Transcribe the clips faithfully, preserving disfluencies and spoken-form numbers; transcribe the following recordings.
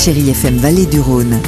Chérie F M Vallée du Rhône.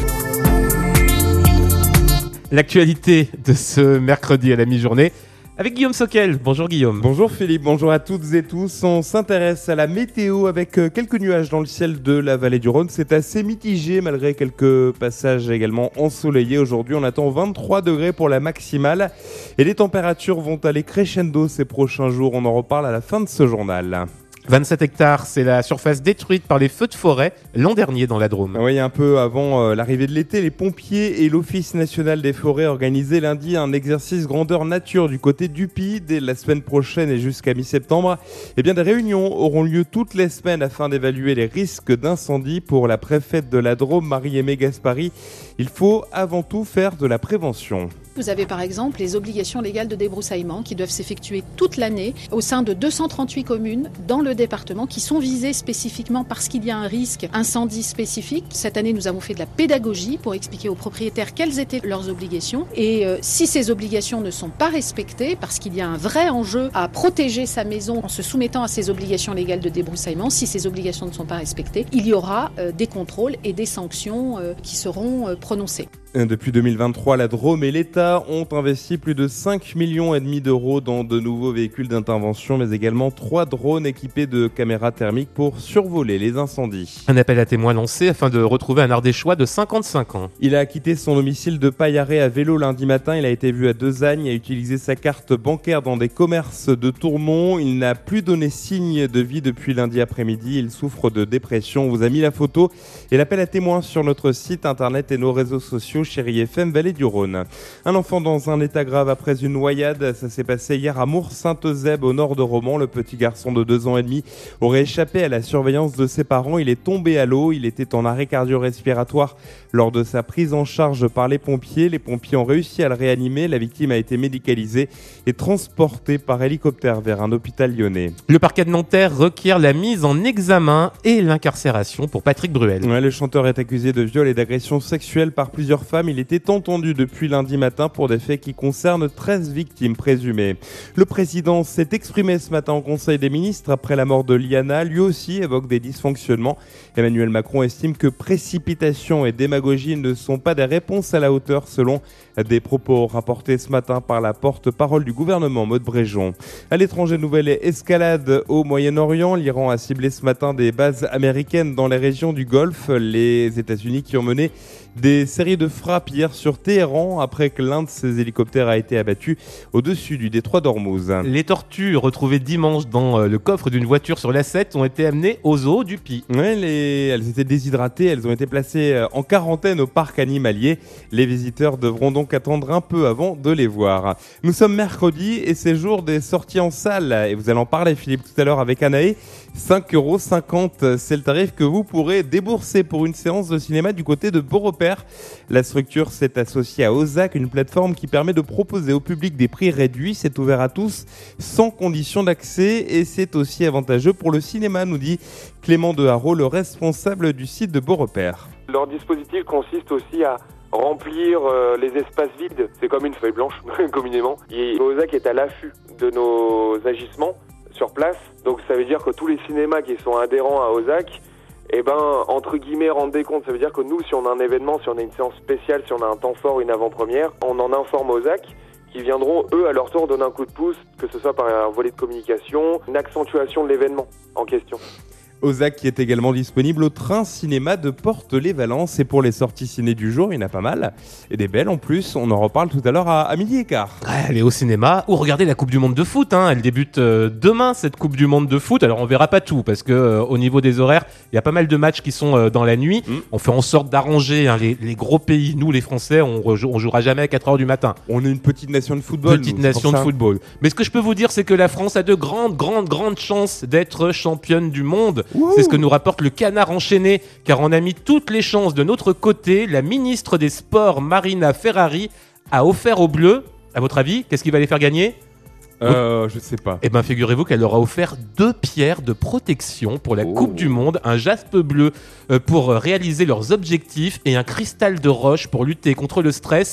L'actualité de ce mercredi à la mi-journée avec Guillaume Soquel. Bonjour Guillaume. Bonjour Philippe, bonjour à toutes et tous. On s'intéresse à la météo avec quelques nuages dans le ciel de la vallée du Rhône. C'est assez mitigé malgré quelques passages également ensoleillés. Aujourd'hui, on attend vingt-trois degrés pour la maximale et les températures vont aller crescendo ces prochains jours. On en reparle à la fin de ce journal. vingt-sept hectares, c'est la surface détruite par les feux de forêt l'an dernier dans la Drôme. Oui, un peu avant euh, l'arrivée de l'été, les pompiers et l'Office national des forêts organisaient lundi un exercice grandeur nature du côté d'Upi. Dès la semaine prochaine et jusqu'à mi-septembre, eh bien, des réunions auront lieu toutes les semaines afin d'évaluer les risques d'incendie. Pour la préfète de la Drôme, Marie-Aimée Gaspari, il faut avant tout faire de la prévention. Vous avez par exemple les obligations légales de débroussaillement qui doivent s'effectuer toute l'année au sein de deux cent trente-huit communes dans le département qui sont visées spécifiquement parce qu'il y a un risque incendie spécifique. Cette année, nous avons fait de la pédagogie pour expliquer aux propriétaires quelles étaient leurs obligations. Et euh, si ces obligations ne sont pas respectées, parce qu'il y a un vrai enjeu à protéger sa maison en se soumettant à ces obligations légales de débroussaillement, si ces obligations ne sont pas respectées, il y aura euh, des contrôles et des sanctions euh, qui seront euh, prononcées. Depuis deux mille vingt-trois, la Drôme et l'État ont investi plus de cinq virgule cinq millions d'euros dans de nouveaux véhicules d'intervention, mais également trois drones équipés de caméras thermiques pour survoler les incendies. Un appel à témoins lancé afin de retrouver un Ardéchois de cinquante-cinq ans. Il a quitté son domicile de Paillaré à vélo lundi matin. Il a été vu à Dezagne, a utilisé sa carte bancaire dans des commerces de Tournon. Il n'a plus donné signe de vie depuis lundi après-midi. Il souffre de dépression. On vous a mis la photo et l'appel à témoins sur notre site internet et nos réseaux sociaux. Chérie F M Vallée du Rhône. Un enfant dans un état grave après une noyade, ça s'est passé hier à Mours-Saint-Eusèbe au nord de Romans. Le petit garçon de deux ans et demi aurait échappé à la surveillance de ses parents. Il est tombé à l'eau, il était en arrêt cardio-respiratoire lors de sa prise en charge par les pompiers. Les pompiers ont réussi à le réanimer. La victime a été médicalisée et transportée par hélicoptère vers un hôpital lyonnais. Le parquet de Nanterre requiert la mise en examen et l'incarcération pour Patrick Bruel. Ouais, le chanteur est accusé de viol et d'agression sexuelle par plusieurs femmes. Il était entendu depuis lundi matin pour des faits qui concernent treize victimes présumées. Le président s'est exprimé ce matin au Conseil des ministres après la mort de Liana. Lui aussi évoque des dysfonctionnements. Emmanuel Macron estime que précipitation et démagogie ne sont pas des réponses à la hauteur, selon des propos rapportés ce matin par la porte-parole du gouvernement, Maud Bréjon. À l'étranger, nouvelle escalade au Moyen-Orient. L'Iran a ciblé ce matin des bases américaines dans les régions du Golfe. Les États-Unis qui ont mené des séries de frappes hier sur Téhéran après que l'un de ses hélicoptères a été abattu au-dessus du détroit d'Ormuz. Les tortues retrouvées dimanche dans le coffre d'une voiture sur l'A sept ont été amenées au zoo du Puy. Ouais, les... elles étaient déshydratées, elles ont été placées en quarantaine au parc animalier. Les visiteurs devront donc attendre un peu avant de les voir. Nous sommes mercredi et c'est jour des sorties en salle. Et vous allez en parler, Philippe, tout à l'heure avec Anaé. cinq euros cinquante, c'est le tarif que vous pourrez débourser pour une séance de cinéma du côté de Beaurepaire. La structure s'est associée à Ozac, une plateforme qui permet de proposer au public des prix réduits. C'est ouvert à tous, sans condition d'accès, et c'est aussi avantageux pour le cinéma, nous dit Clément Deharo, le responsable du site de Beaurepaire. Leur dispositif consiste aussi à remplir euh, les espaces vides. C'est comme une feuille blanche, communément. Et Ozac est à l'affût de nos agissements sur place. Donc ça veut dire que tous les cinémas qui sont adhérents à Ozac, eh ben, entre guillemets, rendent des comptes. Ça veut dire que nous, si on a un événement, si on a une séance spéciale, si on a un temps fort, une avant-première, on en informe Ozac, qui viendront, eux, à leur tour, donner un coup de pouce, que ce soit par un volet de communication, une accentuation de l'événement en question. Ozac qui est également disponible au train cinéma de Porte-les-Valences. Et pour les sorties ciné du jour, il y en a pas mal. Et des belles en plus. On en reparle tout à l'heure à, à midi et quart. Ouais, aller au cinéma ou regarder la Coupe du Monde de foot. Hein. Elle débute euh, demain, cette Coupe du Monde de foot. Alors on verra pas tout parce que euh, au niveau des horaires, il y a pas mal de matchs qui sont euh, dans la nuit. Mmh. On fait en sorte d'arranger hein, les, les gros pays. Nous, les Français, on, rejou- on jouera jamais à quatre heures du matin. On est une petite nation de football. Petite nous, nation de football. Mais ce que je peux vous dire, c'est que la France a de grandes, grandes, grandes chances d'être championne du monde. Ouh. C'est ce que nous rapporte le Canard enchaîné, car on a mis toutes les chances de notre côté. La ministre des Sports, Marina Ferrari, a offert aux Bleus, à votre avis, qu'est-ce qu'il va les faire gagner ? Euh, je sais pas. Eh bien, figurez-vous qu'elle leur a offert deux pierres de protection pour la oh. Coupe du Monde, un jaspe bleu euh, pour réaliser leurs objectifs et un cristal de roche pour lutter contre le stress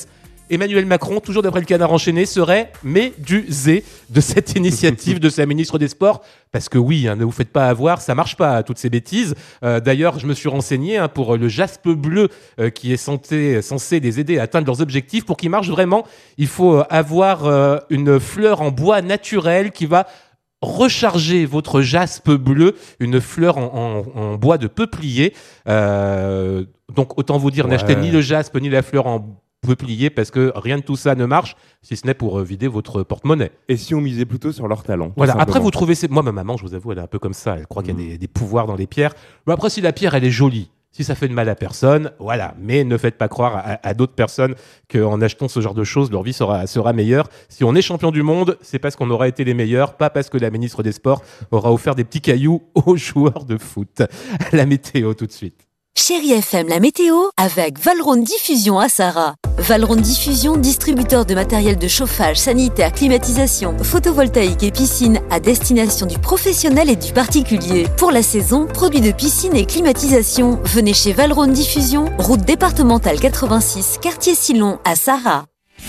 Emmanuel Macron, toujours d'après le Canard enchaîné, serait médusé de cette initiative de sa ministre des Sports. Parce que oui, hein, ne vous faites pas avoir, ça marche pas, toutes ces bêtises. Euh, d'ailleurs, je me suis renseigné hein, pour le jaspe bleu euh, qui est censé, censé les aider à atteindre leurs objectifs. Pour qu'il marche vraiment, il faut euh, avoir euh, une fleur en bois naturel qui va recharger votre jaspe bleu, une fleur en, en, en bois de peuplier. Euh, donc autant vous dire, ouais. N'achetez ni le jaspe ni la fleur en peuplier parce que rien de tout ça ne marche si ce n'est pour vider votre porte-monnaie. Et si on misait plutôt sur leur talent. Voilà. Après vous trouvez, moi ma maman, je vous avoue, elle est un peu comme ça. Elle croit mmh. qu'il y a des, des pouvoirs dans les pierres. Mais après si la pierre elle est jolie, si ça fait de mal à personne, voilà. Mais ne faites pas croire à, à d'autres personnes qu'en achetant ce genre de choses, leur vie sera, sera meilleure. Si on est champion du monde, c'est parce qu'on aura été les meilleurs, pas parce que la ministre des Sports aura offert des petits cailloux aux joueurs de foot. La météo tout de suite. Chérie F M, la météo avec Valrhone Diffusion à Sarah. Valrhone Diffusion, distributeur de matériel de chauffage, sanitaire, climatisation, photovoltaïque et piscine à destination du professionnel et du particulier. Pour la saison, produits de piscine et climatisation. Venez chez Valrhone Diffusion, route départementale quatre-vingt-six, quartier Silon à Sarah.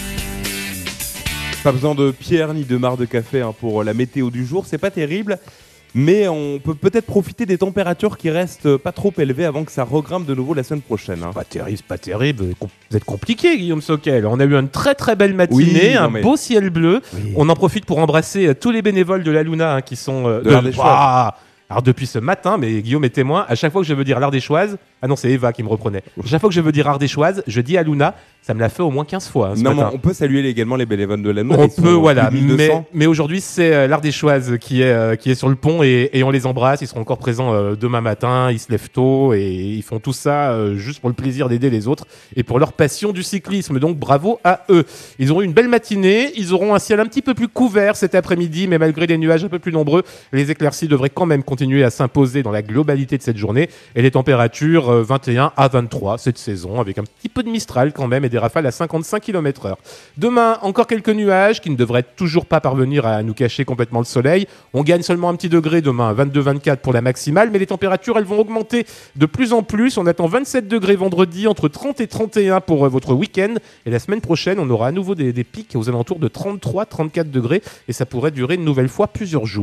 Pas besoin de pierre ni de marc de café hein, pour la météo du jour, c'est pas terrible. Mais on peut peut-être profiter des températures qui restent pas trop élevées avant que ça regrimpe de nouveau la semaine prochaine. Hein. Pas terrible, pas terrible. Vous êtes compliqué, Guillaume Soquel. On a eu une très très belle matinée, oui, un mais... beau ciel bleu. Oui. On en profite pour embrasser tous les bénévoles de la Luna hein, qui sont... Euh, de l'Ardéchoise. Ah Alors depuis ce matin, mais Guillaume est témoin, à chaque fois que je veux dire l'Ardéchoise, ah non c'est Eva qui me reprenait, à chaque fois que je veux dire Ardéchoise, je dis à Luna, ça me l'a fait au moins quinze fois. Hein, ce non, matin. mais on peut saluer également les bénévoles de la Luna. On peut, voilà, mais, mais aujourd'hui c'est euh, l'Ardéchoise qui est, euh, qui est sur le pont et, et on les embrasse, ils seront encore présents euh, demain matin, ils se lèvent tôt et ils font tout ça euh, juste pour le plaisir d'aider les autres et pour leur passion du cyclisme, donc bravo à eux. Ils auront une belle matinée, ils auront un ciel un petit peu plus couvert cet après-midi, mais malgré les nuages un peu plus nombreux, les éclaircies devraient quand même continuer à s'imposer dans la globalité de cette journée et les températures euh, vingt et un à vingt-trois cette saison avec un petit peu de Mistral quand même et des rafales à cinquante-cinq kilomètres heure. Demain, encore quelques nuages qui ne devraient toujours pas parvenir à nous cacher complètement le soleil. On gagne seulement un petit degré demain, vingt-deux vingt-quatre pour la maximale, mais les températures elles vont augmenter de plus en plus. On attend vingt-sept degrés vendredi, entre trente et trente et un pour euh, votre week-end et la semaine prochaine on aura à nouveau des, des pics aux alentours de trente-trois trente-quatre degrés et ça pourrait durer une nouvelle fois plusieurs jours.